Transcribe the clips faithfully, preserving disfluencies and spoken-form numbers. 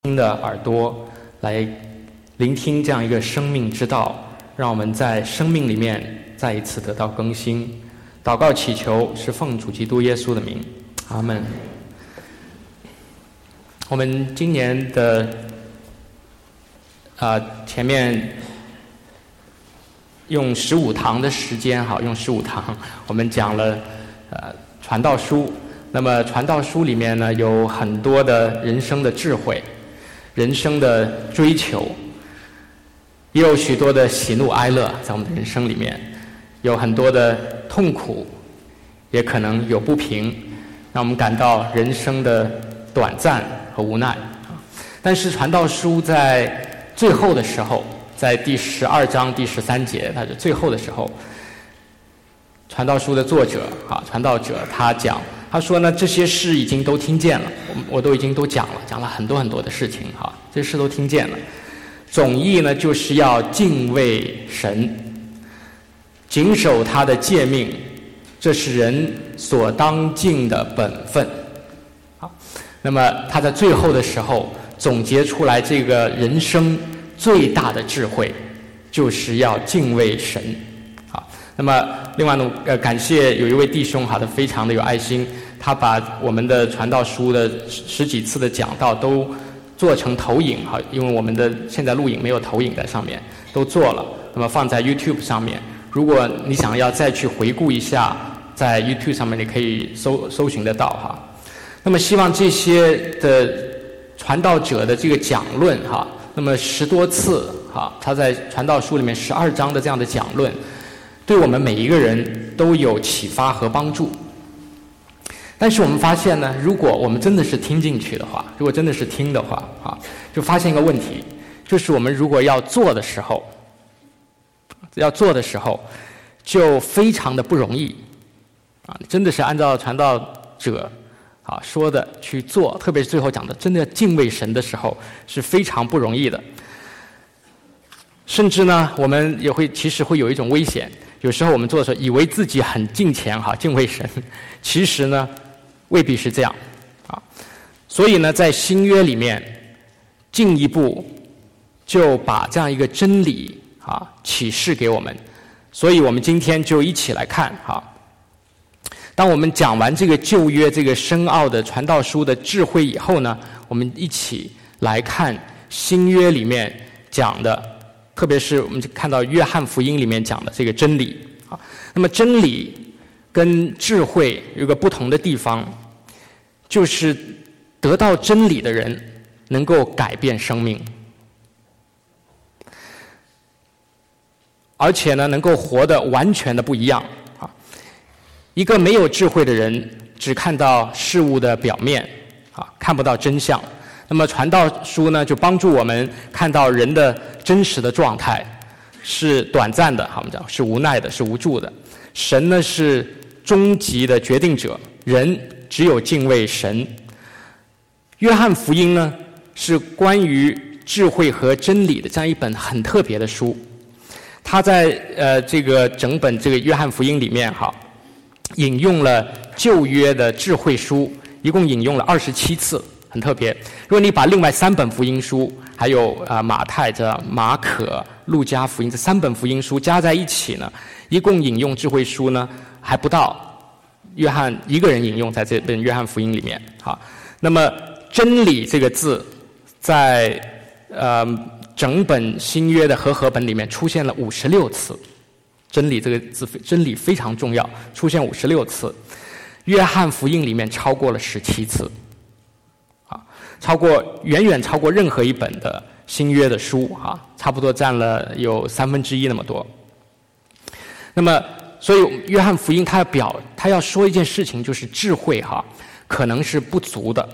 听的耳朵来聆听这样一个生命之道，让我们在生命里面再一次得到更新。祷告祈求是奉主基督耶稣的名，阿们。我们今年的啊、呃、前面用十五堂的时间，好，用十五堂，我们讲了呃传道书。那么传道书里面呢，有很多的人生的智慧。人生的追求，也有许多的喜怒哀乐在我们的人生里面，有很多的痛苦，也可能有不平，让我们感到人生的短暂和无奈。但是传道书在最后的时候，在第十二章第十三节，它是最后的时候，传道书的作者啊，传道者他讲。他说呢，这些事已经都听见了，我我都已经都讲了，讲了很多很多的事情哈，这些事都听见了。总意呢，就是要敬畏神，谨守他的诫命，这是人所当尽的本分。好，那么他在最后的时候总结出来，这个人生最大的智慧，就是要敬畏神。好，那么另外呢，呃，感谢有一位弟兄哈，他非常的有爱心。他把我们的传道书的十几次的讲道都做成投影哈，因为我们的现在录影没有投影在上面，都做了，那么放在 YouTube 上面。如果你想要再去回顾一下，在 YouTube 上面你可以搜搜寻得到哈。那么希望这些的传道者的这个讲论哈，那么十多次哈，他在传道书里面十二章的这样的讲论，对我们每一个人都有启发和帮助。但是我们发现呢，如果我们真的是听进去的话，如果真的是听的话啊，就发现一个问题，就是我们如果要做的时候，要做的时候，就非常的不容易啊！真的是按照传道者啊说的去做，特别是最后讲的，真的要敬畏神的时候，是非常不容易的。甚至呢，我们也会其实会有一种危险，有时候我们做的时候，以为自己很敬虔哈，敬畏神，其实呢。未必是这样，啊，所以呢，在新约里面，进一步就把这样一个真理啊启示给我们，所以我们今天就一起来看哈。当我们讲完这个旧约这个深奥的传道书的智慧以后呢，我们一起来看新约里面讲的，特别是我们看到约翰福音里面讲的这个真理啊。那么真理跟智慧有个不同的地方。就是得到真理的人能够改变生命，而且呢，能够活得完全的不一样啊！一个没有智慧的人，只看到事物的表面啊，看不到真相。那么传道书呢，就帮助我们看到人的真实的状态是短暂的，我们讲是无奈的，是无助的。神呢是终极的决定者，人。只有敬畏神。约翰福音呢，是关于智慧和真理的这样一本很特别的书。他在呃这个整本这个约翰福音里面哈，引用了旧约的智慧书，一共引用了二十七次，很特别。如果你把另外三本福音书，还有啊、呃、马太、这马可、路加福音这三本福音书加在一起呢，一共引用智慧书呢还不到。约翰一个人引用在这本约翰福音里面，好，那么真理这个字，在呃整本新约的和合本里面出现了五十六次，真理这个字，真理非常重要，出现五十六次，约翰福音里面超过了十七次，啊，超过远远超过任何一本的新约的书啊，差不多占了有三分之一那么多，那么。所以约翰福音他要表他要说一件事情，就是智慧哈可能是不足的。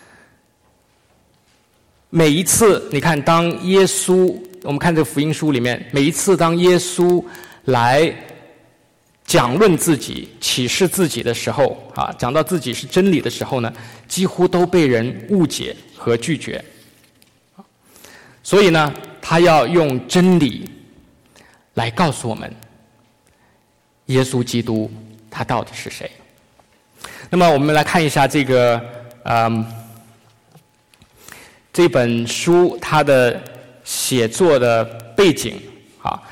每一次你看，当耶稣我们看这个福音书里面，每一次当耶稣来讲论自己、启示自己的时候啊，讲到自己是真理的时候呢，几乎都被人误解和拒绝。所以呢，他要用真理来告诉我们。耶稣基督他到底是谁？那么我们来看一下这个，嗯， 这本书它的写作的背景啊。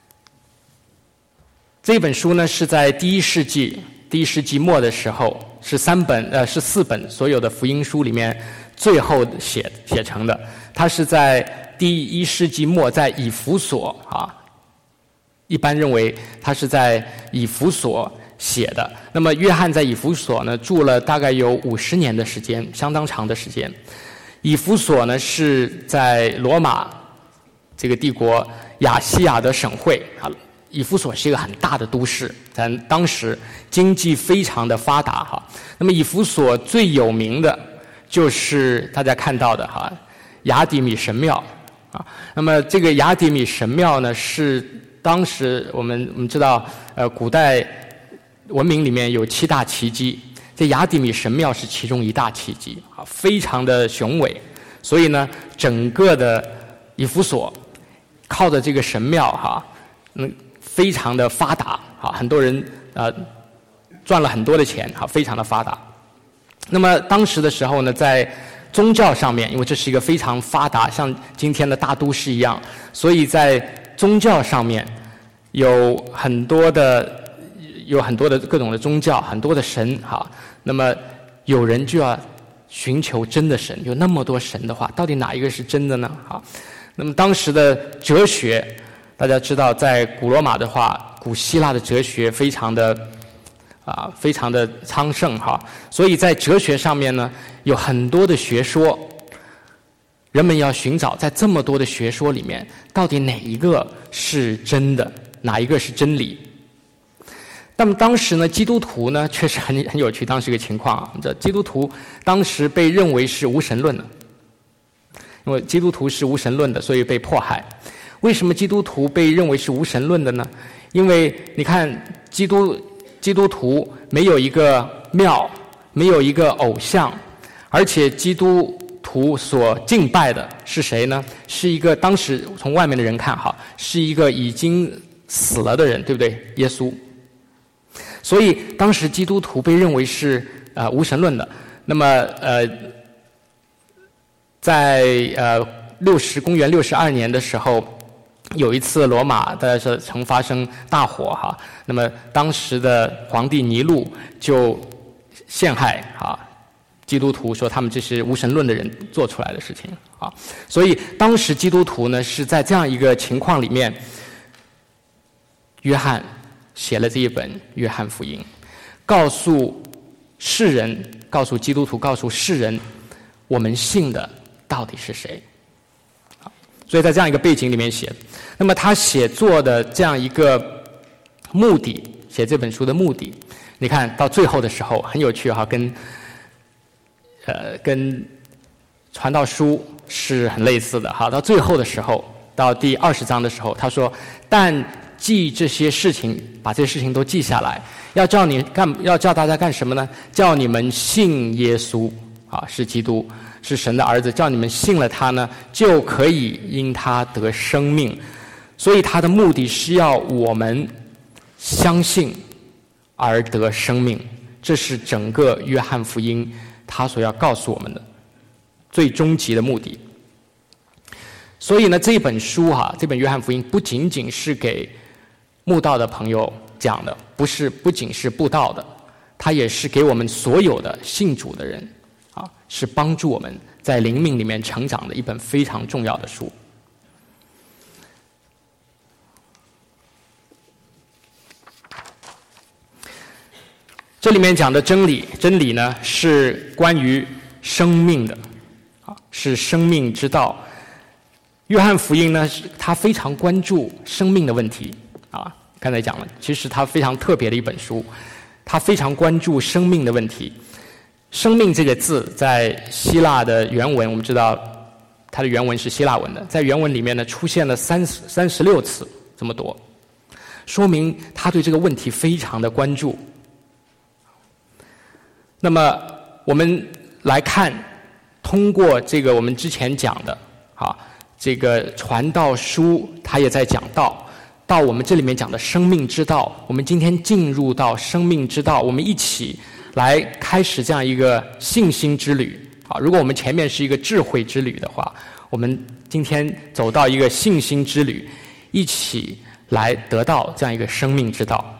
这本书呢是在第一世纪第一世纪末的时候，是三本呃是四本所有的福音书里面最后写写成的。它是在第一世纪末在以弗所啊，一般认为它是在以弗所写的。那么约翰在以弗所呢住了大概有五十年的时间，相当长的时间。以弗所呢是在罗马这个帝国亚细亚的省会啊。以弗所是一个很大的都市，在当时经济非常的发达哈。那么以弗所最有名的就是大家看到的哈雅典米神庙啊。那么这个雅典米神庙呢，是当时我们我们知道呃古代文明里面有七大奇迹，这雅典米神庙是其中一大奇迹啊，非常的雄伟。所以呢，整个的以弗所靠着这个神庙哈，嗯。非常的发达啊，很多人呃赚了很多的钱啊，非常的发达。那么当时的时候呢，在宗教上面，因为这是一个非常发达，像今天的大都市一样，所以在宗教上面有很多的有很多的各种的宗教，很多的神哈。那么有人就要寻求真的神，有那么多神的话，到底哪一个是真的呢？哈，那么当时的哲学。大家知道，在古罗马的话，古希腊的哲学非常的啊，非常的昌盛哈。所以在哲学上面呢，有很多的学说，人们要寻找在这么多的学说里面，到底哪一个是真的，哪一个是真理。那么当时呢，基督徒呢，确实很很有趣，当时一个情况啊，这基督徒当时被认为是无神论的，因为基督徒是无神论的，所以被迫害。为什么基督徒被认为是无神论的呢？因为你看，基督基督徒没有一个庙，没有一个偶像，而且基督徒所敬拜的是谁呢？是一个当时从外面的人看哈，是一个已经死了的人，对不对？耶稣。所以当时基督徒被认为是呃无神论的。那么呃，在呃六十公元六十二年的时候。有一次罗马大家说曾发生大火哈，那么当时的皇帝尼禄就陷害啊基督徒，说他们这是无神论的人做出来的事情啊。所以当时基督徒呢是在这样一个情况里面，约翰写了这一本《约翰福音》，告诉世人，告诉基督徒，告诉世人，我们信的到底是谁。所以在这样一个背景里面写，那么他写作的这样一个目的，写这本书的目的，你看到最后的时候很有趣哈，跟呃跟传道书是很类似的哈。到最后的时候，到第二十章的时候，他说：“但记这些事情，把这些事情都记下来，要叫你干，要叫大家干什么呢？叫你们信耶稣啊，是基督。”是神的儿子，叫你们信了他呢，就可以因他得生命。所以他的目的是要我们相信而得生命，这是整个约翰福音他所要告诉我们的最终极的目的。所以呢，这本书哈、啊，这本约翰福音不仅仅是给慕道的朋友讲的，不是不仅是布道的，它也是给我们所有的信主的人。啊，是帮助我们在灵命里面成长的一本非常重要的书。这里面讲的真理，真理呢是关于生命的，啊，是生命之道。约翰福音呢，他非常关注生命的问题，啊，刚才讲了，其实他非常特别的一本书，他非常关注生命的问题。生命这个字在希腊的原文，我们知道它的原文是希腊文的，在原文里面呢出现了三十三十六次这么多，说明他对这个问题非常的关注。那么我们来看，通过这个我们之前讲的啊，这个传道书，它也在讲道，到我们这里面讲的生命之道，我们今天进入到生命之道，我们一起来开始这样一个信心之旅， 啊，如果我们前面是一个智慧之旅的话，我们今天走到一个信心之旅，一起来得到这样一个生命之道。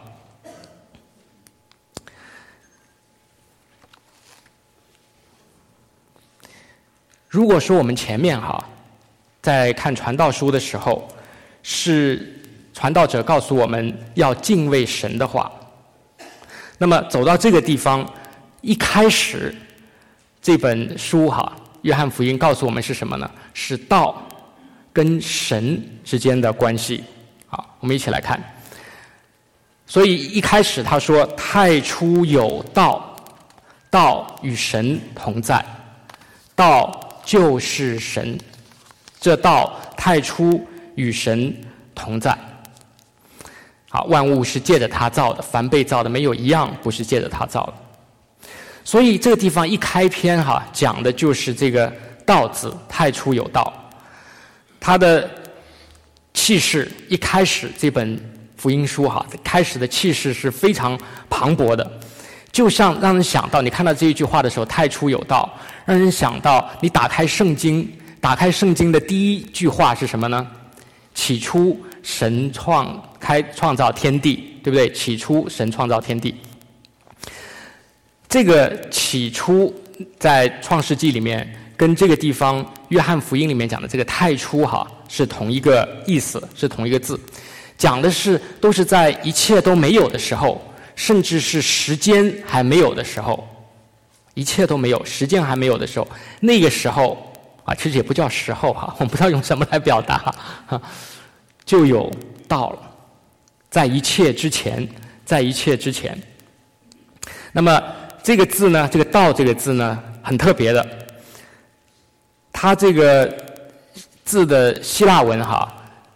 如果说我们前面哈，在看传道书的时候，是传道者告诉我们要敬畏神的话，那么走到这个地方，一开始这本书哈，约翰福音告诉我们是什么呢？是道跟神之间的关系。好，我们一起来看。所以一开始他说：“太初有道，道与神同在，道就是神。这道太初与神同在。”好，万物是借着他造的，凡被造的没有一样不是借着他造的。所以这个地方一开篇哈，讲的就是这个道字，太初有道。它的气势一开始这本福音书哈，开始的气势是非常磅礴的，就像让人想到，你看到这一句话的时候，太初有道，让人想到你打开圣经，打开圣经的第一句话是什么呢？起初神创开创造天地，对不对？起初神创造天地。这个起初在创世纪里面跟这个地方约翰福音里面讲的这个太初哈是同一个意思，是同一个字，讲的是都是在一切都没有的时候，甚至是时间还没有的时候，一切都没有，时间还没有的时候，那个时候啊，其实也不叫时候哈，我不知道用什么来表达哈，就有道了，在一切之前，在一切之前。那么这个字呢，这个道这个字呢，很特别的，它这个字的希腊文哈，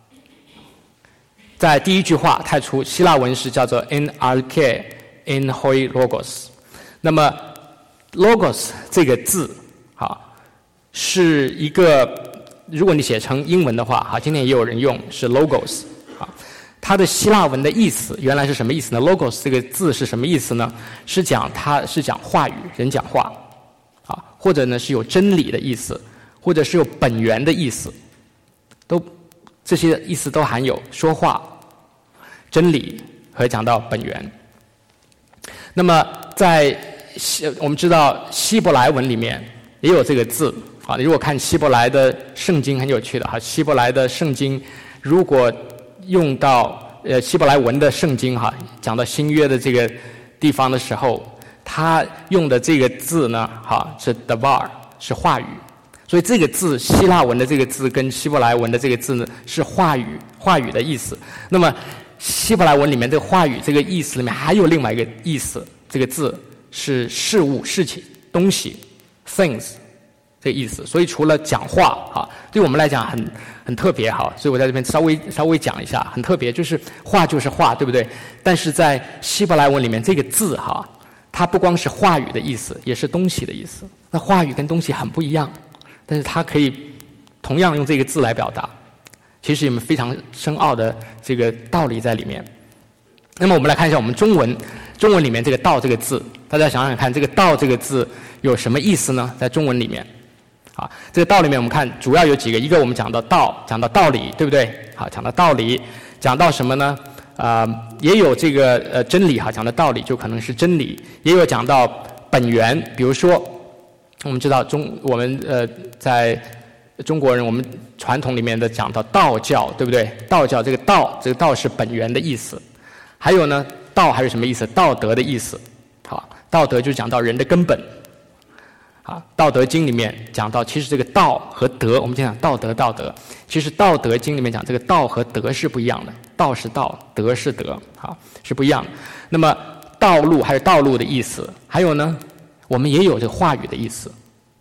在第一句话太初，希腊文是叫做 en arche en hoi logos。那么 logos 这个字哈，是一个，如果你写成英文的话哈，今天也有人用是 logos 啊。它的希腊文的意思原来是什么意思呢？ logos 这个字是什么意思呢？是讲它是讲话语，人讲话啊，或者呢是有真理的意思，或者是有本源的意思，都这些意思都含有说话、真理和讲到本源。那么在我们知道希伯来文里面也有这个字啊，你如果看希伯来的圣经很有趣的哈，希伯来的圣经如果用到呃希伯来文的圣经哈，讲到新约的这个地方的时候，他用的这个字呢哈是 davar， 是话语。所以这个字希腊文的这个字跟希伯来文的这个字呢是话语，话语的意思。那么希伯来文里面这个话语这个意思里面还有另外一个意思，这个字是事物、事情、东西 things 这个意思。所以除了讲话啊，对我们来讲很很特别哈，所以我在这边稍微稍微讲一下，很特别，就是话就是话，对不对？但是在希伯来文里面这个字哈，它不光是话语的意思，也是东西的意思。那话语跟东西很不一样，但是它可以同样用这个字来表达，其实有非常深奥的这个道理在里面。那么我们来看一下我们中文，中文里面这个道这个字，大家想想看，这个道这个字有什么意思呢？在中文里面啊，这个道里面我们看主要有几个，一个我们讲到道，讲到道理，对不对？好，讲到道理，讲到什么呢？啊、呃，也有这个呃真理哈，讲到道理就可能是真理，也有讲到本源，比如说我们知道中我们呃在中国人我们传统里面的讲到道教，对不对？道教这个道，这个道是本源的意思。还有呢，道还是什么意思？道德的意思。好，道德就讲到人的根本。啊，《道德经》里面讲到，其实这个道和德，我们经常讲道德，道德，其实《道德经》里面讲这个道和德是不一样的，道是道，德是德，好，是不一样的。那么道路还是道路的意思，还有呢，我们也有这个话语的意思，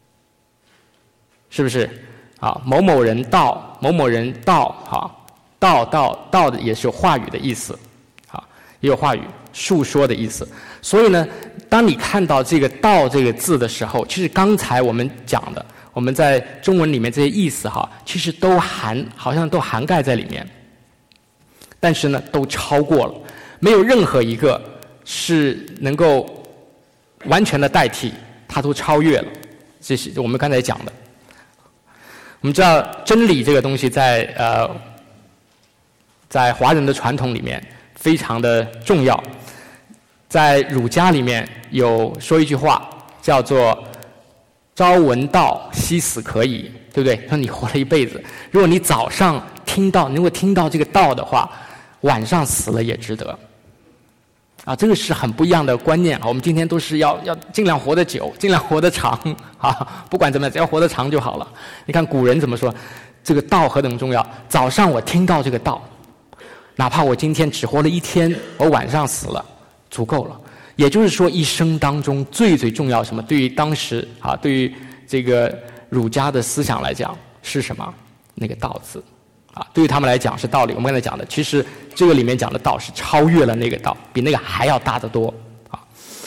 是不是？啊，某某人道，某某人道，好，道道道的也是有话语的意思，好，也有话语述说的意思。所以呢，当你看到这个道这个字的时候，其实刚才我们讲的，我们在中文里面这些意思哈，其实都含，好像都涵盖在里面，但是呢，都超过了，没有任何一个是能够完全的代替，它都超越了。 这是我们刚才讲的。我们知道真理这个东西在呃，在华人的传统里面非常的重要。在儒家里面有说一句话，叫做“朝闻道，夕死可矣”，对不对？说你活了一辈子，如果你早上听到，你如果听到这个道的话，晚上死了也值得。啊，这个是很不一样的观念啊！我们今天都是要要尽量活得久，尽量活得长啊！不管怎么样，只要活得长就好了。你看古人怎么说，这个道何等重要！早上我听到这个道，哪怕我今天只活了一天，我晚上死了，足够了。也就是说，一生当中最最重要什么？对于当时啊，对于这个儒家的思想来讲是什么？那个道字。啊，对于他们来讲是道理。我们刚才讲的，其实这个里面讲的道是超越了那个道，比那个还要大得多啊。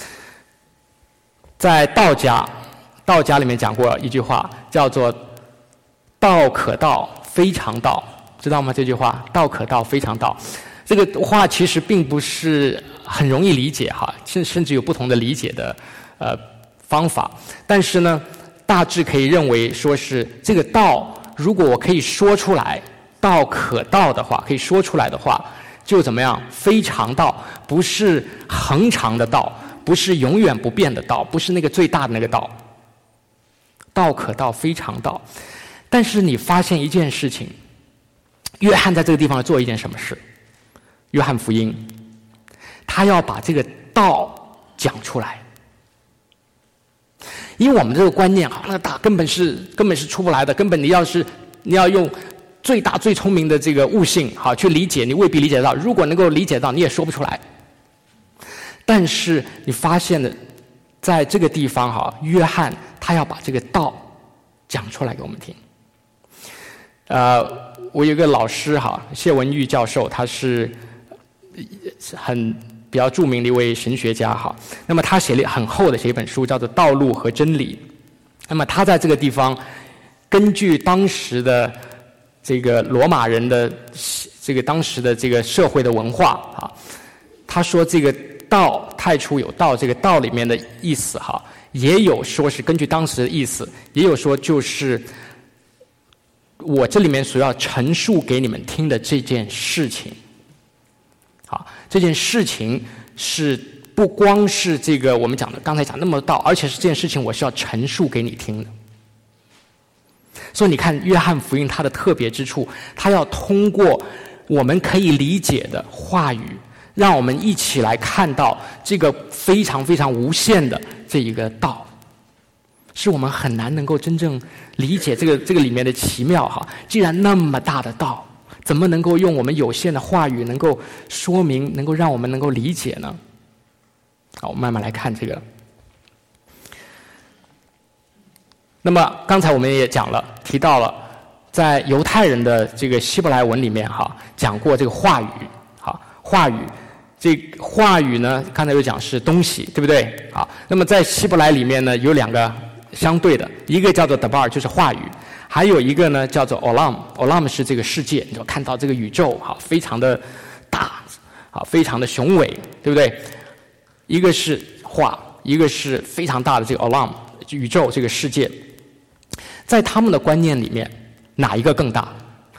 在道家，道家里面讲过一句话，叫做“道可道，非常道”，知道吗？这句话“道可道，非常道”，这个话其实并不是很容易理解哈，甚甚至有不同的理解的呃方法。但是呢，大致可以认为说是这个道，如果我可以说出来。道可道的话，可以说出来的话，就怎么样？非常道，不是恒常的道，不是永远不变的道，不是那个最大的那个道。道可道，非常道。但是你发现一件事情，约翰在这个地方做一件什么事？约翰福音，他要把这个道讲出来。因为我们这个观念，好，那个大根本是根本是出不来的，根本你要是你要用。最大最聪明的这个悟性，好去理解，你未必理解得到。如果能够理解到，你也说不出来。但是你发现的，在这个地方哈，约翰他要把这个道讲出来给我们听。呃，我有一个老师哈，谢文玉教授，他是很比较著名的一位神学家哈。那么他写了很厚的写一本书，叫做《道路和真理》。那么他在这个地方，根据当时的这个罗马人的这个当时的这个社会的文化啊，他说这个道太初有道，这个道里面的意思哈，也有说是根据当时的意思，也有说就是我这里面所要陈述给你们听的这件事情，好，这件事情是不光是这个我们讲的刚才讲那么道，而且是这件事情我是要陈述给你听的。所以你看约翰福音它的特别之处，它要通过我们可以理解的话语，让我们一起来看到这个非常非常无限的这一个道，是我们很难能够真正理解这个这个里面的奇妙哈。既然那么大的道，怎么能够用我们有限的话语能够说明，能够让我们能够理解呢？好，我们慢慢来看这个。那么刚才我们也讲了，提到了在犹太人的这个希伯来文里面哈，讲过这个话语，好，话语，这个话语呢，刚才有讲是东西，对不对？好，那么在希伯来里面呢，有两个相对的，一个叫做 dabar， 就是话语，还有一个呢叫做 olam，olam 是这个世界，你就看到这个宇宙哈，非常的大，好，非常的雄伟，对不对？一个是话，一个是非常大的这个 olam， 宇宙这个世界。在他们的观念里面，哪一个更大？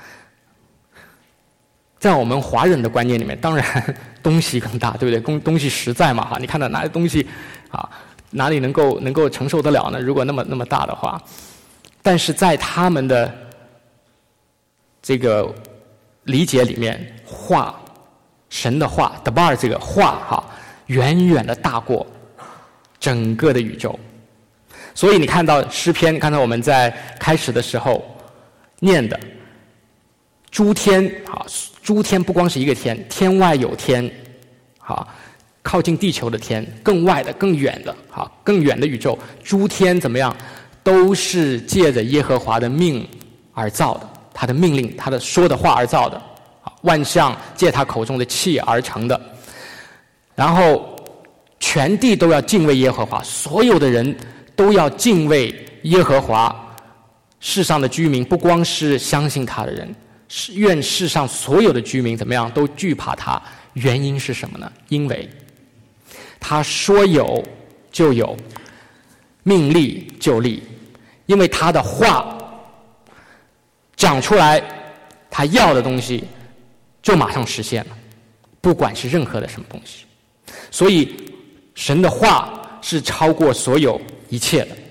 在我们华人的观念里面，当然东西更大，对不对？东东西实在嘛，哈，你看到哪些东西啊，哪里能够能够承受得了呢？如果那么那么大的话，但是在他们的这个理解里面，话，神的话 ，dabar 这个话哈，远远的大过整个的宇宙。所以你看到诗篇，刚才我们在开始的时候念的诸天啊，诸天不光是一个天，天外有天，好，靠近地球的天，更外的、更远的，好，更远的宇宙，诸天怎么样，都是借着耶和华的命而造的，他的命令，他的说的话而造的，万象借他口中的气而成的。然后全地都要敬畏耶和华，所有的人都要敬畏耶和华，世上的居民不光是相信他的人，愿世上所有的居民怎么样都惧怕他。原因是什么呢？因为他说有就有，命立就立， 因为他的话讲出来，他要的东西就马上实现了，不管是任何的什么东西。所以神的话是超过所有一切的。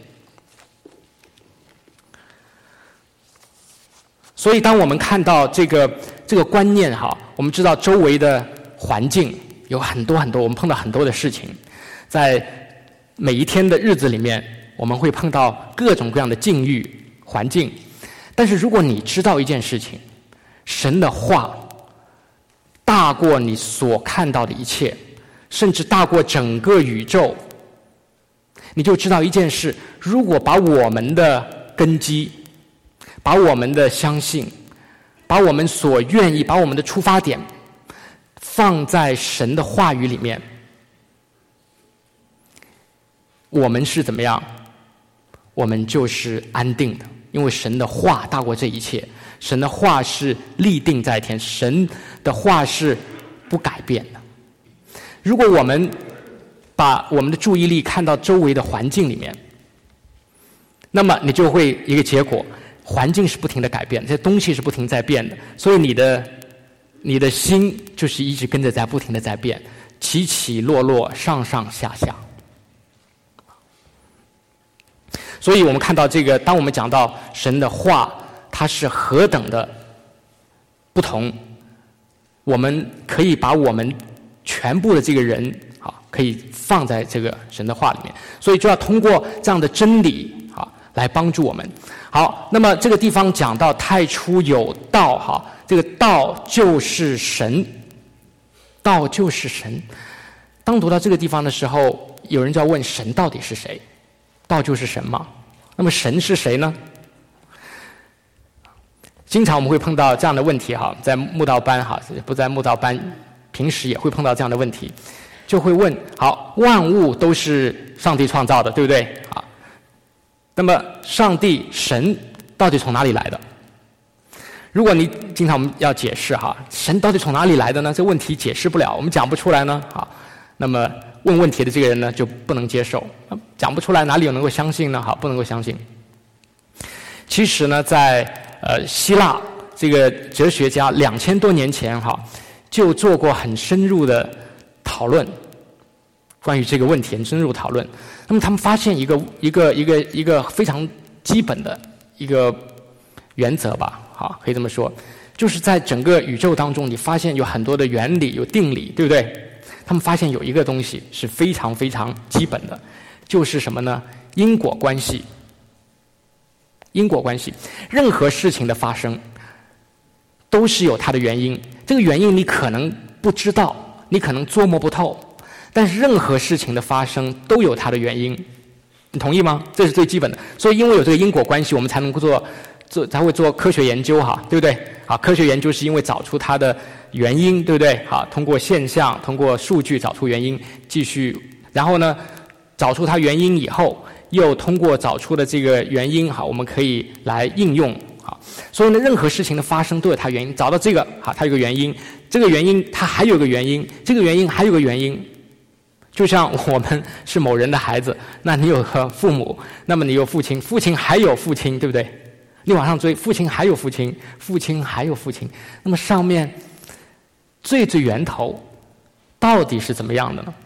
所以当我们看到这个这个观念哈，我们知道周围的环境有很多很多，我们碰到很多的事情，在每一天的日子里面，我们会碰到各种各样的境遇环境。但是如果你知道一件事情，神的话大过你所看到的一切，甚至大过整个宇宙，你就知道一件事：如果把我们的根基，把我们的相信，把我们所愿意，把我们的出发点放在神的话语里面，我们是怎么样？我们就是安定的，因为神的话大过这一切，神的话是立定在天，神的话是不改变的。如果我们把我们的注意力看到周围的环境里面，那么你就会一个结果，环境是不停的改变，这些东西是不停在变的，所以你的你的心就是一直跟着在不停的在变，起起落落，上上下下。所以我们看到这个，当我们讲到神的话，它是何等的不同，我们可以把我们全部的这个人啊，可以放在这个神的话里面，所以就要通过这样的真理啊来帮助我们。好，那么这个地方讲到太初有道哈，这个道就是神，道就是神。当读到这个地方的时候，有人就要问神到底是谁？道就是神嘛？那么神是谁呢？经常我们会碰到这样的问题哈，在慕道班哈，不在慕道班，平时也会碰到这样的问题，就会问：好，万物都是上帝创造的，对不对？啊，那么上帝神到底从哪里来的？如果你经常我们要解释哈，神到底从哪里来的呢？这问题解释不了，我们讲不出来呢，啊，那么问问题的这个人呢就不能接受，讲不出来，哪里有能够相信呢？好，不能够相信。其实呢，在呃希腊这个哲学家两千多年前哈就做过很深入的讨论，关于这个问题很深入讨论。那么他们发现一个一个一个一个非常基本的一个原则吧，好，可以这么说，就是在整个宇宙当中，你发现有很多的原理，有定理，对不对？他们发现有一个东西是非常非常基本的，就是什么呢？因果关系。因果关系，任何事情的发生都是有它的原因，这个原因你可能不知道，你可能捉摸不透，但是任何事情的发生都有它的原因，你同意吗？这是最基本的。所以因为有这个因果关系，我们才能够做做才会做科学研究哈，对不对？啊，科学研究是因为找出它的原因，对不对？好，通过现象，通过数据找出原因，继续，然后呢，找出它原因以后，又通过找出的这个原因，好，我们可以来应用，好，所以呢，任何事情的发生都有它原因，找到这个，好，它有个原因，这个原因它还有个原因，这个原因还有个原因。就像我们是某人的孩子，那你有个父母，那么你有父亲，父亲还有父亲，对不对？你往上追，父亲还有父亲，父亲还有父亲，那么上面最最源头到底是怎么样的呢？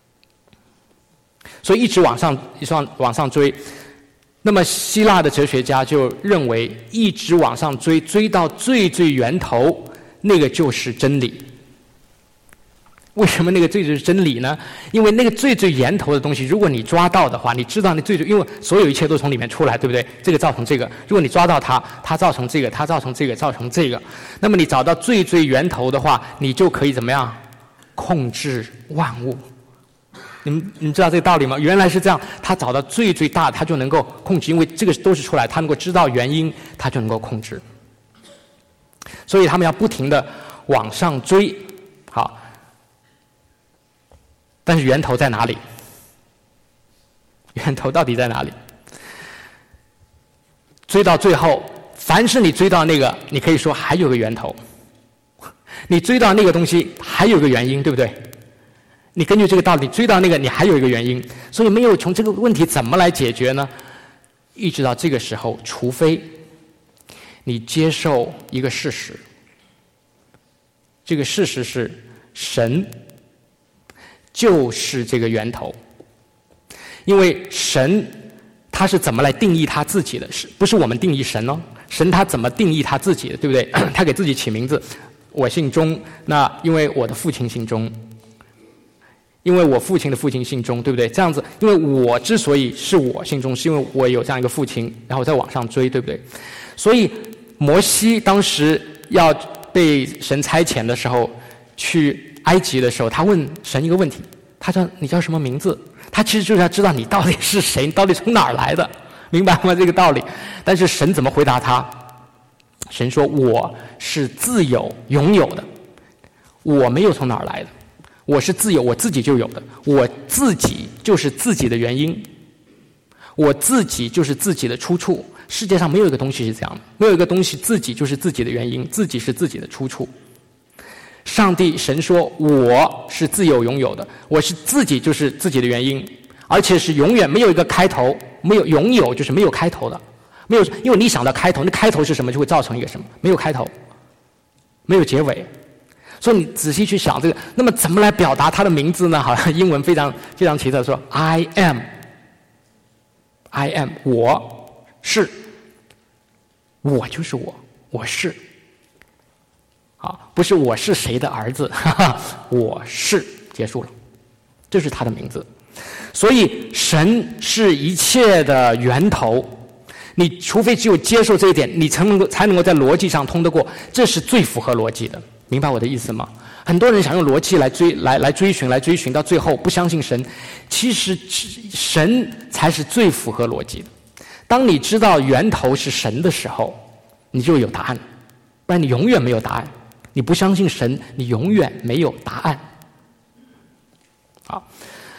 所以一直往上一直往上追，那么希腊的哲学家就认为，一直往上追，追到最最源头，那个就是真理。为什么那个最最是真理呢？因为那个最最源头的东西，如果你抓到的话，你知道那最最，因为所有一切都从里面出来，对不对？这个造成这个，如果你抓到它，它造成这个，它造成这个，造成这个，那么你找到最最源头的话，你就可以怎么样控制万物？你们你们知道这个道理吗？原来是这样，他找到最最大，他就能够控制，因为这个都是出来，他能够知道原因，他就能够控制。所以他们要不停的往上追，好。但是源头在哪里？源头到底在哪里？追到最后，凡是你追到那个，你可以说还有个源头。你追到那个东西，还有个原因，对不对？你根据这个道理追到那个，你还有一个原因。所以没有从这个问题怎么来解决呢？ 一直到这个时候，除非你接受一个事实，这个事实是神就是这个源头。因为神他是怎么来定义他自己的？是不是我们定义神哦？神他怎么定义他自己的，对不对？他给自己起名字，我姓钟，那因为我的父亲姓钟，因为我父亲的父亲姓钟，对不对？这样子，因为我之所以是我姓钟，是因为我有这样一个父亲，然后再往上追，对不对？所以摩西当时要被神差遣的时候，去埃及的时候，他问神一个问题，他说：“你叫什么名字？”他其实就是要知道你到底是谁，你到底从哪儿来的，明白吗？这个道理。但是神怎么回答他？神说：“我是自有拥有的，我没有从哪儿来的，我是自有，我自己就有的，我自己就是自己的原因，我自己就是自己的出处。世界上没有一个东西是这样的，没有一个东西自己就是自己的原因，自己是自己的出处。上帝神说我是自由拥有的，我是自己就是自己的原因，而且是永远没有一个开头，没有拥有就是没有开头的，没有，因为你想到开头，那开头是什么就会造成一个什么，没有开头，没有结尾。所以你仔细去想这个，那么怎么来表达他的名字呢？好像英文非常非常奇特，说 I am I am 我是，我就是我，我是。啊，不是我是谁的儿子，哈哈，我是，结束了，这是他的名字。所以神是一切的源头，你除非只有接受这一点，你才能够才能够在逻辑上通得过，这是最符合逻辑的，明白我的意思吗？很多人想用逻辑来追来来追寻来追寻，到最后不相信神，其实神才是最符合逻辑的。当你知道源头是神的时候，你就有答案，不然你永远没有答案。你不相信神，你永远没有答案。好，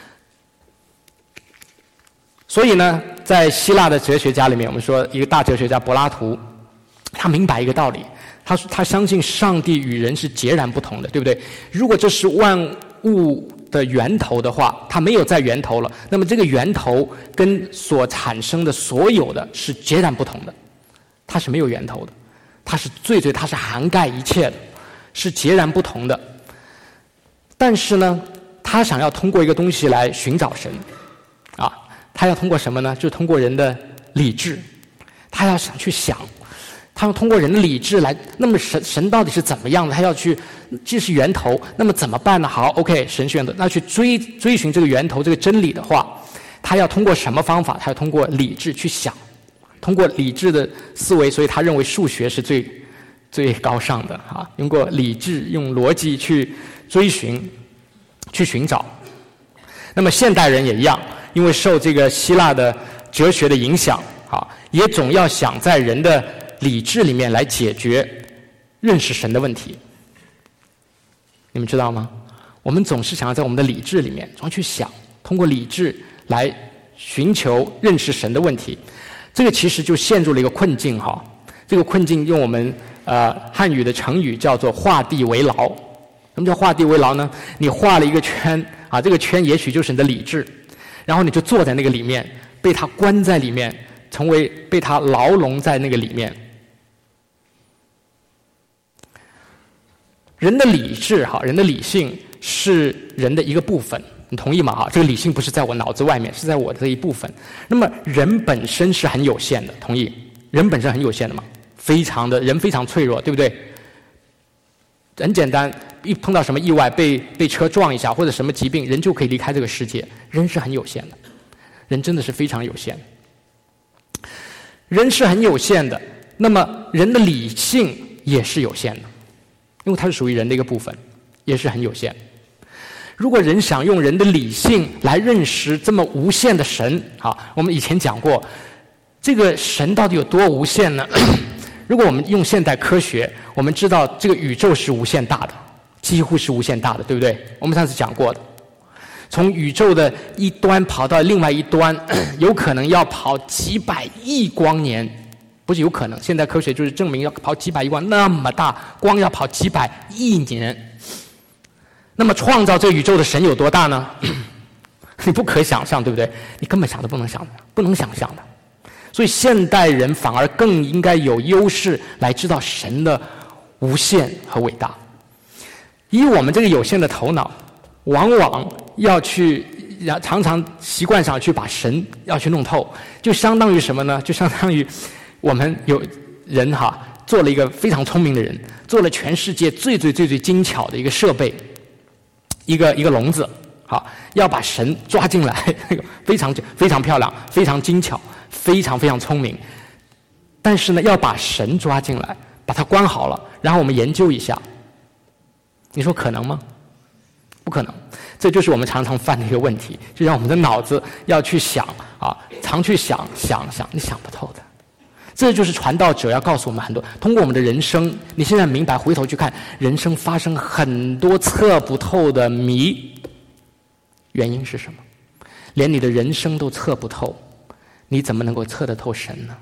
所以呢，在希腊的哲学家里面，我们说一个大哲学家柏拉图，他明白一个道理，他他相信上帝与人是截然不同的，对不对？如果这是万物的源头的话，它没有在源头了，那么这个源头跟所产生的所有的是截然不同的，它是没有源头的，它是最最它是涵盖一切的，是截然不同的。但是呢，他想要通过一个东西来寻找神啊，他要通过什么呢？就通过人的理智，他要想去想，他要通过人的理智来，那么神神到底是怎么样的？他要去，这是源头，那么怎么办呢？好 ，OK， 神是源头，那去追追寻这个源头这个真理的话，他要通过什么方法？他要通过理智去想，通过理智的思维，所以他认为数学是最最高尚的啊，用过理智，用逻辑去追寻，去寻找。那么现代人也一样，因为受这个希腊的哲学的影响啊，也总要想在人的理智里面来解决认识神的问题。你们知道吗？我们总是想要在我们的理智里面总要去想，通过理智来寻求认识神的问题。这个其实就陷入了一个困境哈。这个困境用我们呃汉语的成语叫做画地为牢。什么叫画地为牢呢？你画了一个圈啊，这个圈也许就是你的理智，然后你就坐在那个里面，被它关在里面，成为被它牢笼在那个里面。人的理智哈，人的理性是人的一个部分，你同意吗？哈，这个理性不是在我脑子外面，是在我的这一部分。那么人本身是很有限的，同意？人本身很有限的嘛，非常的人非常脆弱，对不对？很简单，一碰到什么意外，被被车撞一下，或者什么疾病，人就可以离开这个世界。人是很有限的，人真的是非常有限。人是很有限的，那么人的理性也是有限的，因为它是属于人的一个部分，也是很有限。如果人想用人的理性来认识这么无限的神，啊，我们以前讲过，这个神到底有多无限呢？如果我们用现代科学，我们知道这个宇宙是无限大的，几乎是无限大的，对不对？我们上次讲过的，从宇宙的一端跑到另外一端，有可能要跑几百亿光年，不是有可能，现代科学就是证明要跑几百亿光，那么大，光要跑几百亿年。那么创造这个宇宙的神有多大呢？你不可想象，对不对？你根本想都不能想，不能想象的。 所以现代人反而更应该有优势来知道神的无限和伟大。以我们这个有限的头脑，往往要去常常习惯上去把神要去弄透，就相当于什么呢？就相当于我们有人哈做了一个非常聪明的人，做了全世界最最最最精巧的一个设备，一个一个笼子，好，要把神抓进来，非常非常漂亮，非常精巧，非常非常聪明。但是呢，要把神抓进来，把它关好了，然后我们研究一下，你说可能吗？不可能。这就是我们常常犯的一个问题，就让我们的脑子要去想啊，常去想想想，你想不透的。这就是传道者要告诉我们很多，通过我们的人生，你现在明白，回头去看，人生发生很多测不透的谜，原因是什么？连你的人生都测不透，你怎么能够测得透神呢？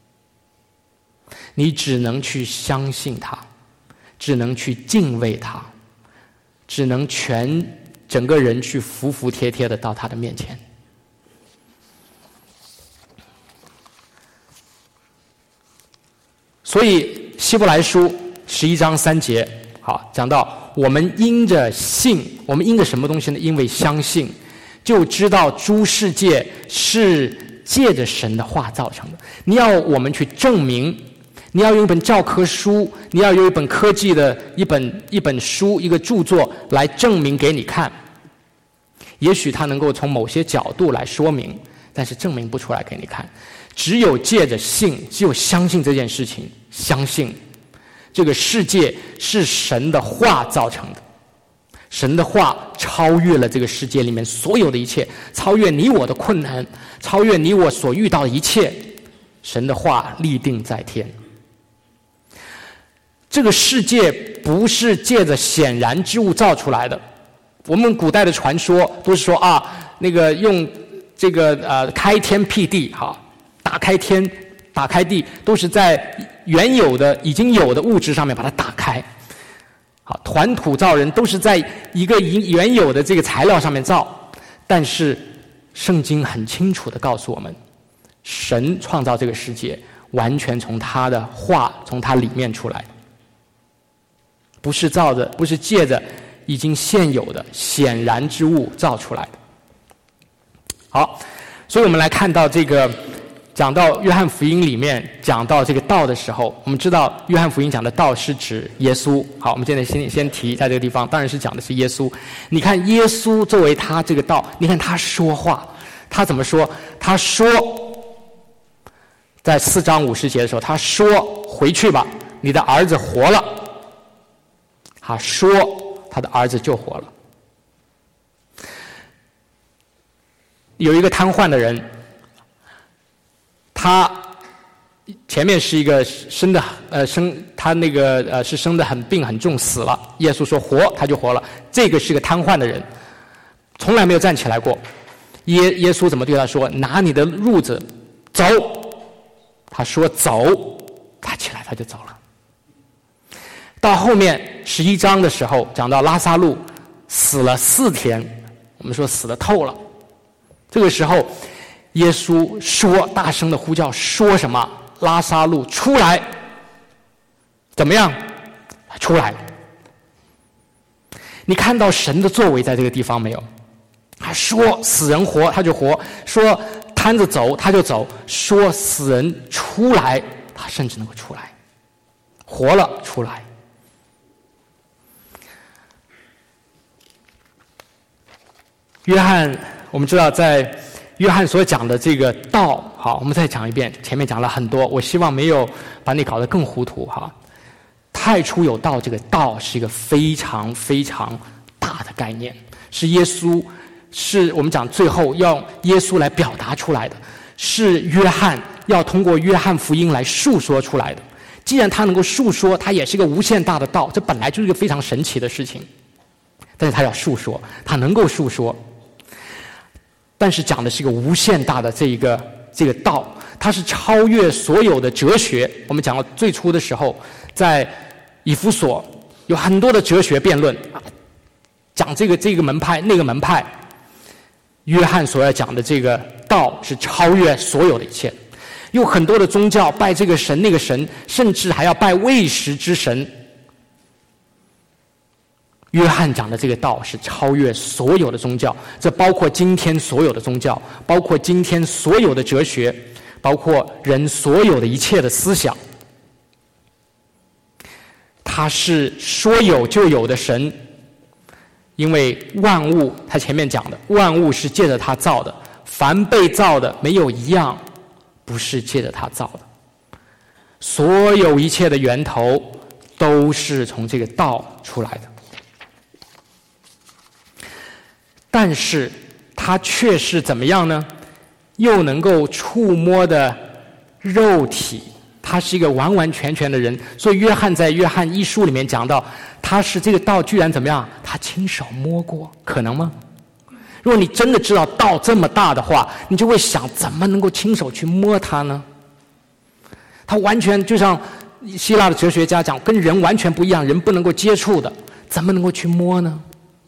你只能去相信他，只能去敬畏他，只能全整个人去服服帖帖的到他的面前。所以希伯来书十一章三节，好，讲到我们因着信，我们因着什么东西呢？因为相信，就知道诸世界是借着神的话造成的。你要我们去证明，你要用一本教科书，你要有一本科技的一本一本书，一个著作来证明给你看。也许它能够从某些角度来说明，但是证明不出来给你看。只有借着信，只有相信这件事情，相信这个世界是神的话造成的，神的话超越了这个世界里面所有的一切，超越你我的困难，超越你我所遇到的一切，神的话立定在天。这个世界不是借着显然之物造出来的。我们古代的传说都是说啊，那个用这个呃开天辟地，哈，打开天，打开地，都是在原有的、已经有的物质上面把它打开。好，团土造人都是在一个原有的这个材料上面造。但是圣经很清楚地告诉我们，神创造这个世界完全从他的话，从他里面出来，不是造的，不是借着已经现有的显然之物造出来的。好，所以我们来看到这个，讲到约翰福音里面讲到这个道的时候，我们知道约翰福音讲的道是指耶稣。好，我们现在先先提在这个地方，当然是讲的是耶稣。你看耶稣作为他这个道，你看他说话，他怎么说？他说，在四章五十节的时候，他说：“回去吧，你的儿子活了。”他说，他的儿子就活了。有一个瘫痪的人，他前面是一个生的呃生他那个呃是生的很病很重，死了。耶稣说活，他就活了。这个是个瘫痪的人，从来没有站起来过。耶耶稣怎么对他说？拿你的褥子走。他说走，他起来他就走了。到后面十一章的时候，讲到拉撒路死了四天，我们说死得透了。这个时候，耶稣说，大声的呼叫，说什么？拉撒路出来！怎么样？他出来了。你看到神的作为在这个地方没有？他说死人活，他就活；说瘫着走，他就走；说死人出来，他甚至能够出来，活了出来。约翰，我们知道在约翰所讲的这个道，好，我们再讲一遍，前面讲了很多，我希望没有把你搞得更糊涂哈。太初有道，这个道是一个非常非常大的概念，是耶稣，是我们讲最后要耶稣来表达出来的，是约翰要通过约翰福音来述说出来的。既然他能够述说，他也是一个无限大的道，这本来就是一个非常神奇的事情。但是他要述说，他能够述说。但是讲的是一个无限大的这一个这个道，它是超越所有的哲学。我们讲到最初的时候，在以弗所有很多的哲学辩论，讲这个这个门派那个门派。约翰所要讲的这个道是超越所有的一切。 有很多的宗教拜这个神那个神，甚至还要拜未识之神。约翰讲的这个道是超越所有的宗教，这包括今天所有的宗教，包括今天所有的哲学，包括人所有的一切的思想。他是说有就有的神，因为万物，他前面讲的万物是借着他造的，凡被造的没有一样不是借着他造的，所有一切的源头都是从这个道出来的。但是他却是怎么样呢？又能够触摸的肉体，他是一个完完全全的人。所以约翰在约翰一书里面讲到，他是这个道居然怎么样？他亲手摸过，可能吗？如果你真的知道道这么大的话，你就会想，怎么能够亲手去摸它呢？他完全就像希腊的哲学家讲，跟人完全不一样，人不能够接触的，怎么能够去摸呢？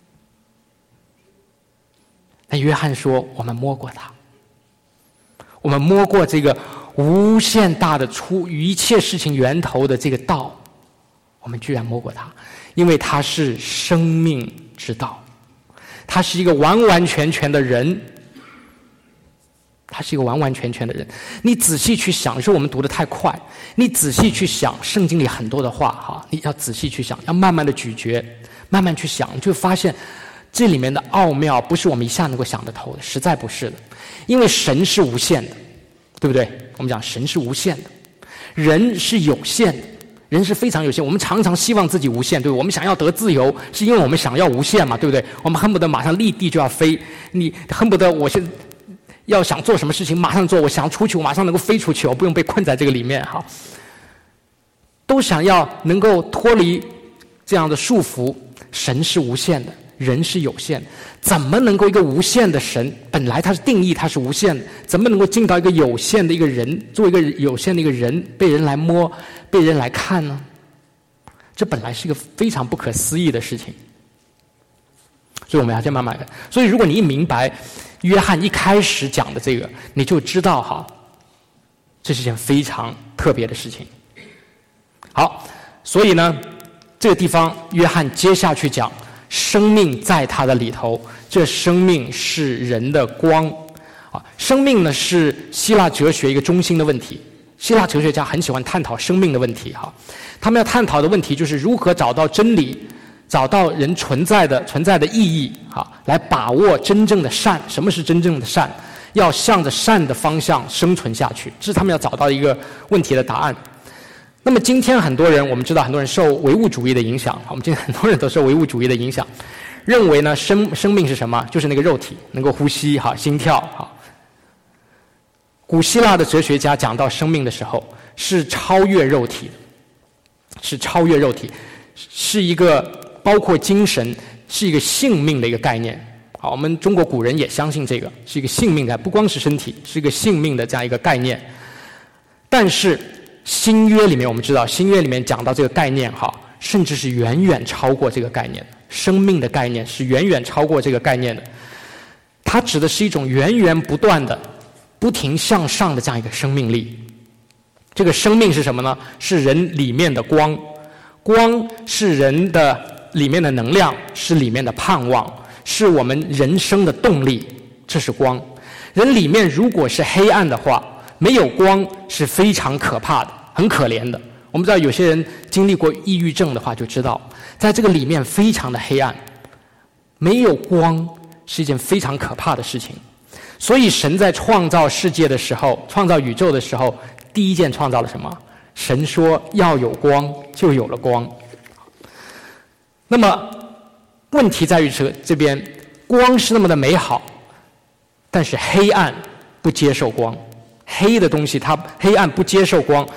那约翰说，我们摸过它，我们摸过这个无限大的出于一切事情源头的这个道，我们居然摸过它，因为它是生命之道，他是一个完完全全的人，他是一个完完全全的人。你仔细去想，说我们读得太快，你仔细去想圣经里很多的话哈，你要仔细去想，要慢慢的咀嚼，慢慢去想，你就发现这里面的奥妙不是我们一下能够想得透的，实在不是的。因为神是无限的，对不对？我们讲神是无限的，人是有限的，人是非常有限。我们常常希望自己无限，对不对？我们想要得自由，是因为我们想要无限嘛，对不对？我们恨不得马上立地就要飞，你恨不得我现在要想做什么事情马上做，我想要出去我马上能够飞出去，我不用被困在这个里面哈。都想要能够脱离这样的束缚。神是无限的，人是有限的，怎么能够一个无限的神，本来它是定义它是无限的，怎么能够进到一个有限的一个人，做一个有限的一个人，被人来摸，被人来看呢？这本来是一个非常不可思议的事情。所以我们要先慢慢看。所以如果你一明白约翰一开始讲的这个，你就知道哈，这是件非常特别的事情。好，所以呢，这个地方约翰接下去讲生命在他的里头，这生命是人的光啊。生命呢是希腊哲学一个中心的问题，希腊哲学家很喜欢探讨生命的问题哈。他们要探讨的问题就是如何找到真理，找到人存在的存在的意义哈，来把握真正的善。什么是真正的善？要向着善的方向生存下去，这是他们要找到一个问题的答案。那么今天很多人，我们知道很多人受唯物主义的影响，我们今天很多人都受唯物主义的影响，认为呢生生命是什么？就是那个肉体能够呼吸哈，心跳哈。古希腊的哲学家讲到生命的时候，是超越肉体的，是超越肉体，是一个包括精神，是一个性命的一个概念。好，我们中国古人也相信这个是一个性命的，不光是身体，是一个性命的这样一个概念。但是新约里面我们知道，新约里面讲到这个概念哈，甚至是远远超过这个概念，生命的概念是远远超过这个概念的。它指的是一种源源不断的不停向上的这样一个生命力。这个生命是什么呢？是人里面的光，光是人的里面的能量，是里面的盼望，是我们人生的动力，这是光。人里面如果是黑暗的话，没有光是非常可怕的，很可怜的。我们知道有些人经历过抑郁症的话就知道，在这个里面非常的黑暗，没有光是一件非常可怕的事情。所以神在创造世界的时候，创造宇宙的时候，第一件创造了什么？神说要有光，就有了光。那么问题在于这这边，光是那么的美好，但是黑暗不接受光，黑的东西它黑暗不接受光。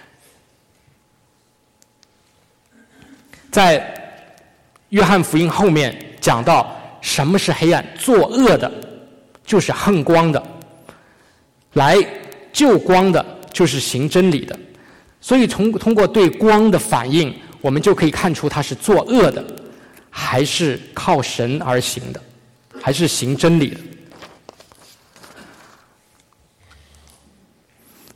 在约翰福音后面讲到什么是黑暗，作恶的就是恨光的，来救光的就是行真理的。所以从通过对光的反应，我们就可以看出它是作恶的，还是靠神而行的，还是行真理的。那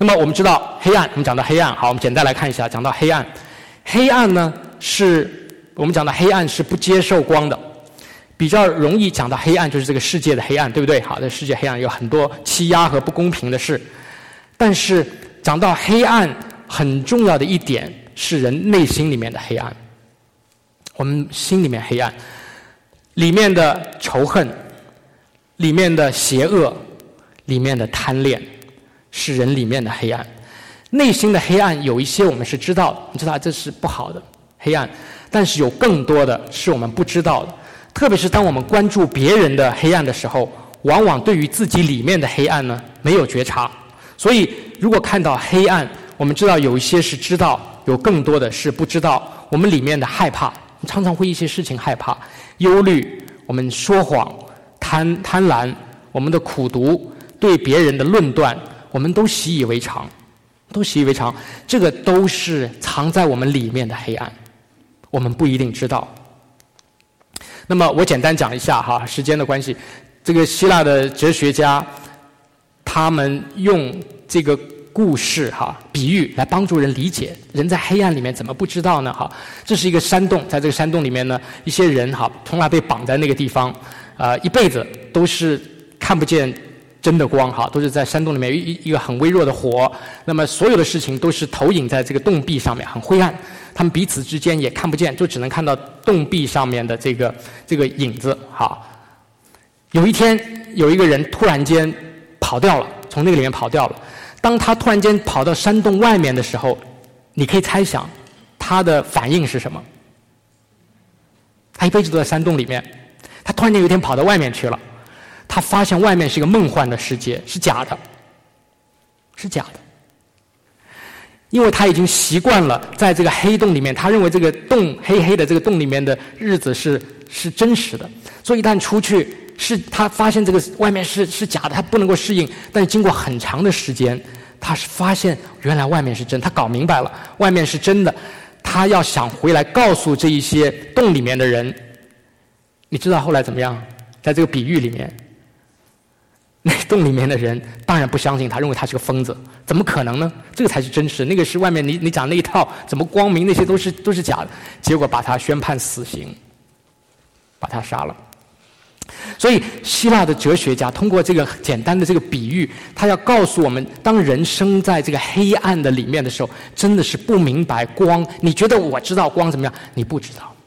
那么我们知道黑暗，我们讲到黑暗，好，我们简单来看一下，讲到黑暗，黑暗呢是我们讲的黑暗是不接受光的，比较容易讲到黑暗就是这个世界的黑暗，对不对？好，这世界黑暗有很多欺压和不公平的事，但是讲到黑暗，很重要的一点是人内心里面的黑暗，我们心里面黑暗，里面的仇恨，里面的邪恶，里面的贪恋，是人里面的黑暗。内心的黑暗有一些我们是知道的，你知道这是不好的黑暗，但是有更多的是我们不知道的。特别是当我们关注别人的黑暗的时候，往往对于自己里面的黑暗呢没有觉察。所以如果看到黑暗，我们知道有一些是知道，有更多的是不知道。我们里面的害怕，常常会一些事情害怕、忧虑，我们说谎、贪贪婪，我们的苦毒，对别人的论断，我们都习以为常，都习以为常。这个都是藏在我们里面的黑暗，我们不一定知道。那么我简单讲一下哈，时间的关系，这个希腊的哲学家，他们用这个故事哈比喻来帮助人理解人在黑暗里面怎么不知道呢？哈，这是一个山洞，在这个山洞里面呢，一些人哈从来被绑在那个地方，呃，一辈子都是看不见真的光哈，都是在山洞里面一一个很微弱的火，那么所有的事情都是投影在这个洞壁上面，很灰暗，他们彼此之间也看不见，就只能看到洞壁上面的这个这个影子哈。有一天，有一个人突然间跑掉了，从那个里面跑掉了。当他突然间跑到山洞外面的时候，你可以猜想他的反应是什么？他一辈子都在山洞里面，他突然间有一天跑到外面去了，他发现外面是一个梦幻的世界，是假的，是假的。因为他已经习惯了在这个黑洞里面，他认为这个洞黑黑的这个洞里面的日子是是真实的，所以一旦出去，是他发现这个外面是是假的，他不能够适应。但是经过很长的时间，他是发现原来外面是真，他搞明白了外面是真的。他要想回来告诉这一些洞里面的人，你知道后来怎么样？在这个比喻里面，那洞里面的人当然不相信他，认为他是个疯子，怎么可能呢？这个才是真实，那个是外面你你讲那一套，怎么光明那些都是都是假的。结果把他宣判死刑，把他杀了。所以希腊的哲学家通过这个简单的这个比喻，他要告诉我们，当人生在这个黑暗的里面的时候，真的是不明白光。你觉得我知道光怎么样？你不知道。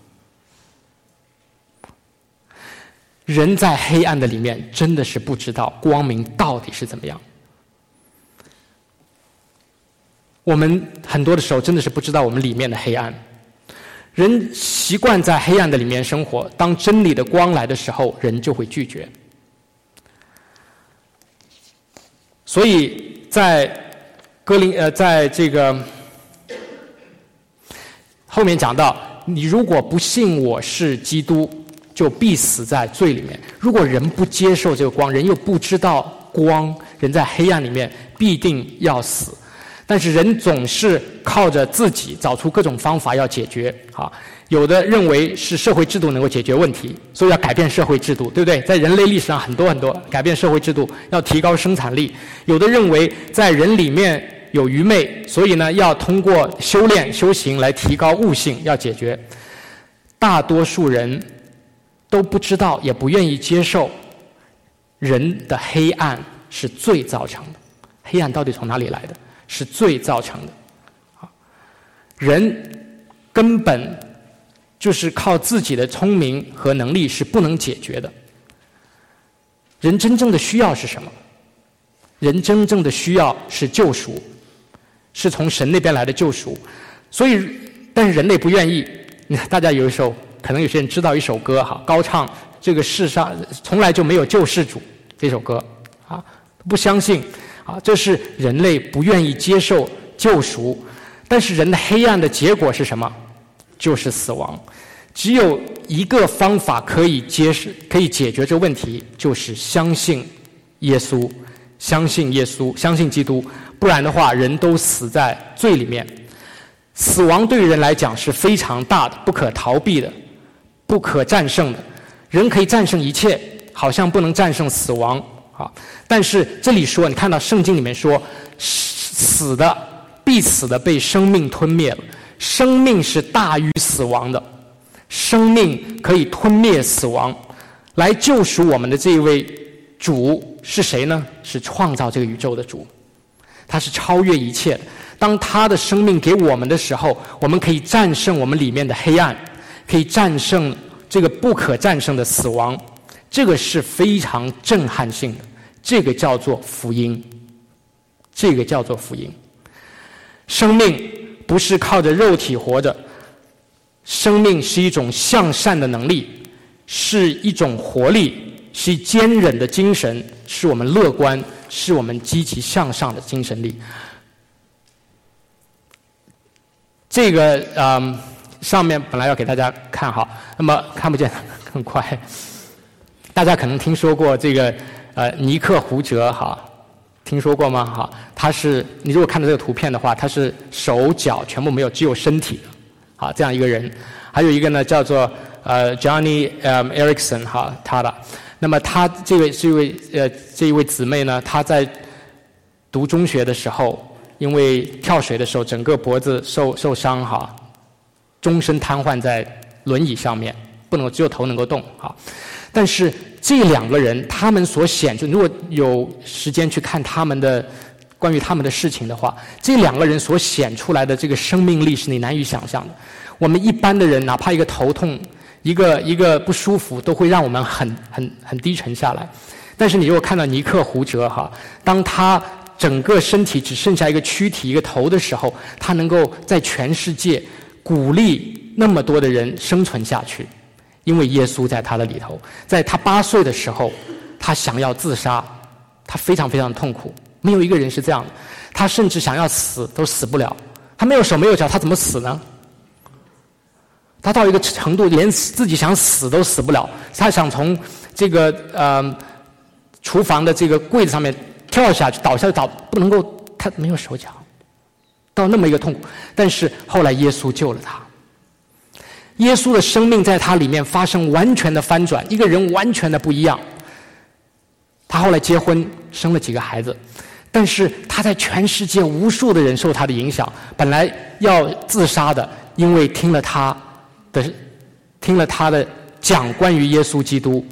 人在黑暗的里面，真的是不知道光明到底是怎么样。我们很多的时候真的是不知道我们里面的黑暗。人习惯在黑暗的里面生活，当真理的光来的时候，人就会拒绝。所以在哥林呃，在这个后面讲到，你如果不信我是基督，就必死在罪里面。如果人不接受这个光，人又不知道光，人在黑暗里面必定要死。但是人总是靠着自己找出各种方法要解决啊，有的认为是社会制度能够解决问题，所以要改变社会制度，对不对？在人类历史上很多很多改变社会制度，要提高生产力。有的认为在人里面有愚昧，所以呢要通过修炼修行来提高悟性，要解决。大多数人都不知道，也不愿意接受人的黑暗是罪造成的。黑暗到底从哪里来的？是罪造成的。人根本就是靠自己的聪明和能力是不能解决的。人真正的需要是什么？人真正的需要是救赎，是从神那边来的救赎。所以，但是人类不愿意。大家有一首，可能有些人知道一首歌哈，高唱这个世上从来就没有救世主这首歌啊，不相信。啊，这是人类不愿意接受救赎，但是人的黑暗的结果是什么？就是死亡。只有一个方法可以揭示、可以解决这个问题，就是相信耶稣，相信耶稣，相信基督。不然的话，人都死在罪里面。死亡对于人来讲是非常大的、不可逃避的、不可战胜的。人可以战胜一切，好像不能战胜死亡。啊，但是这里说，你看到圣经里面说， 死的必死的被生命吞灭了。生命是大于死亡的，生命可以吞灭死亡。来救赎我们的这一位主是谁呢？是创造这个宇宙的主，他是超越一切的。当他的生命给我们的时候，我们可以战胜我们里面的黑暗，可以战胜这个不可战胜的死亡。这个是非常震撼性的，这个叫做福音，这个叫做福音。生命不是靠着肉体活着，生命是一种向善的能力，是一种活力，是坚韧的精神，是我们乐观，是我们积极向上的精神力。这个嗯，上面本来要给大家看哈，那么看不见，很快。大家可能听说过这个呃尼克胡哲哈，听说过吗？哈，他是你如果看到这个图片的话，他是手脚全部没有，只有身体的，好这样一个人。还有一个呢叫做呃 Johnny 呃 Erickson 哈，他的。那么他这位这位呃这一位姊妹呢，她在读中学的时候，因为跳水的时候整个脖子受受伤哈，终身瘫痪在轮椅上面，不能只有头能够动哈。但是这两个人，他们所显出，如果有时间去看他们的关于他们的事情的话，这两个人所显出来的这个生命力是你难以想象的。我们一般的人，哪怕一个头痛，一个一个不舒服，都会让我们很很很低沉下来。但是你如果看到尼克胡哲哈，当他整个身体只剩下一个躯体一个头的时候，他能够在全世界鼓励那么多的人生存下去。因为耶稣在他的里头，在他八岁的时候，他想要自杀，他非常非常痛苦，没有一个人是这样的。他甚至想要死都死不了，他没有手没有脚，他怎么死呢？他到一个程度，连自己想死都死不了。他想从这个呃厨房的这个柜子上面跳下去，倒下去倒不能够，他没有手脚，到那么一个痛苦。但是后来耶稣救了他。耶稣的生命在他里面发生完全的翻转，一个人完全的不一样。他后来结婚，生了几个孩子，但是他在全世界无数的人受他的影响，本来要自杀的，因为听了他的听了他的讲关于耶稣基督，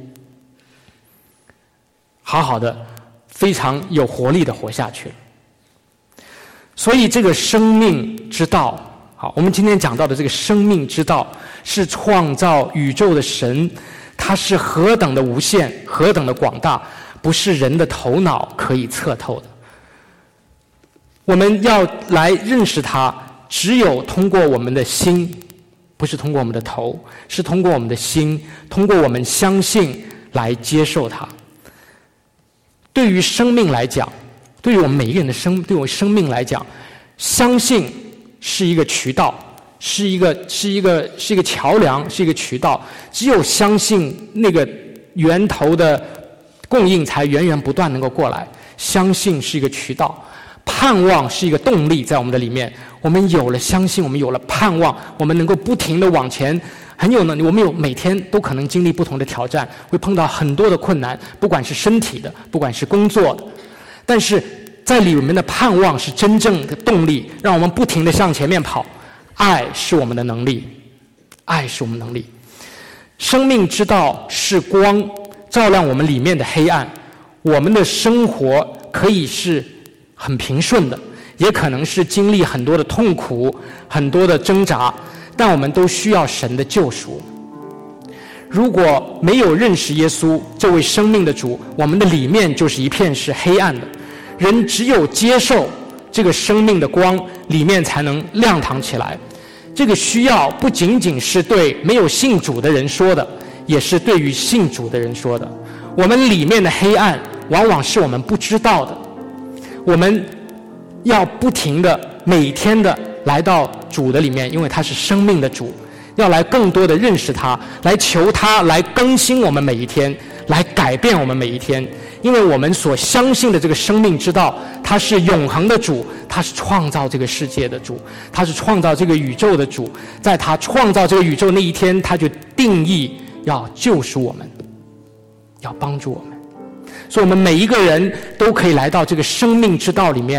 好好的非常有活力的活下去了。所以这个生命之道，好，我们今天讲到的这个生命之道是创造宇宙的神，它是何等的无限，何等的广大，不是人的头脑可以测透的。我们要来认识它，只有通过我们的心，不是通过我们的头，是通过我们的心，通过我们相信来接受它。对于生命来讲，对于我们每一个人的生，对我生命来讲，相信是一个渠道，是一个是一个是一个桥梁，是一个渠道。只有相信那个源头的供应，才源源不断能够过来。相信是一个渠道，盼望是一个动力，在我们的里面。我们有了相信，我们有了盼望，我们能够不停地往前。很有能力，我们有每天都可能经历不同的挑战，会碰到很多的困难，不管是身体的，不管是工作的。但是在里面的盼望是真正的动力，让我们不停地向前面跑。爱是我们的能力，爱是我们能力。生命之道是光，照亮我们里面的黑暗。我们的生活可以是很平顺的，也可能是经历很多的痛苦，很多的挣扎，但我们都需要神的救赎。如果没有认识耶稣这位生命的主，我们的里面就是一片是黑暗的。人只有接受这个生命的光，里面才能亮堂起来。这个需要不仅仅是对没有信主的人说的，也是对于信主的人说的。我们里面的黑暗往往是我们不知道的，我们要不停的每天的来到主的里面，因为他是生命的主，要来更多的认识他，来求他来更新我们每一天，来改变我们每一天。因为我们所相信的这个生命之道，他是永恒的主，他是创造这个世界的主，他是创造这个宇宙的主。在他创造这个宇宙那一天，他就定义要救赎我们，要帮助我们。所以我们每一个人都可以来到这个生命之道里面，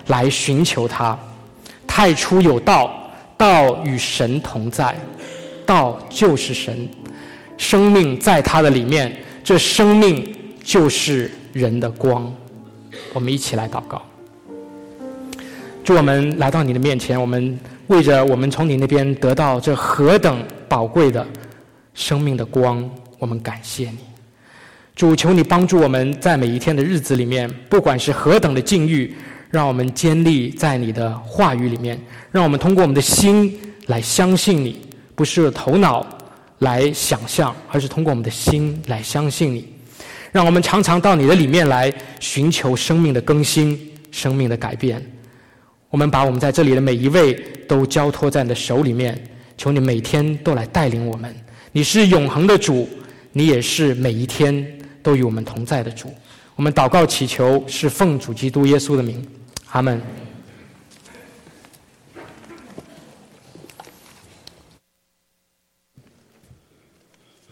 来寻求他。太初有道，道与神同在，道就是神，生命在他的里面，这生命就是人的光。我们一起来祷告。主，我们来到你的面前，我们为着我们从你那边得到这何等宝贵的生命的光，我们感谢你。主，求你帮助我们在每一天的日子里面，不管是何等的境遇，让我们坚立在你的话语里面，让我们通过我们的心来相信你，不是头脑来想象，而是通过我们的心来相信你。让我们常常到你的里面来寻求生命的更新，生命的改变。我们把我们在这里的每一位都交托在你的手里面，求你每天都来带领我们。你是永恒的主，你也是每一天都与我们同在的主。我们祷告祈求，是奉主基督耶稣的名，阿们。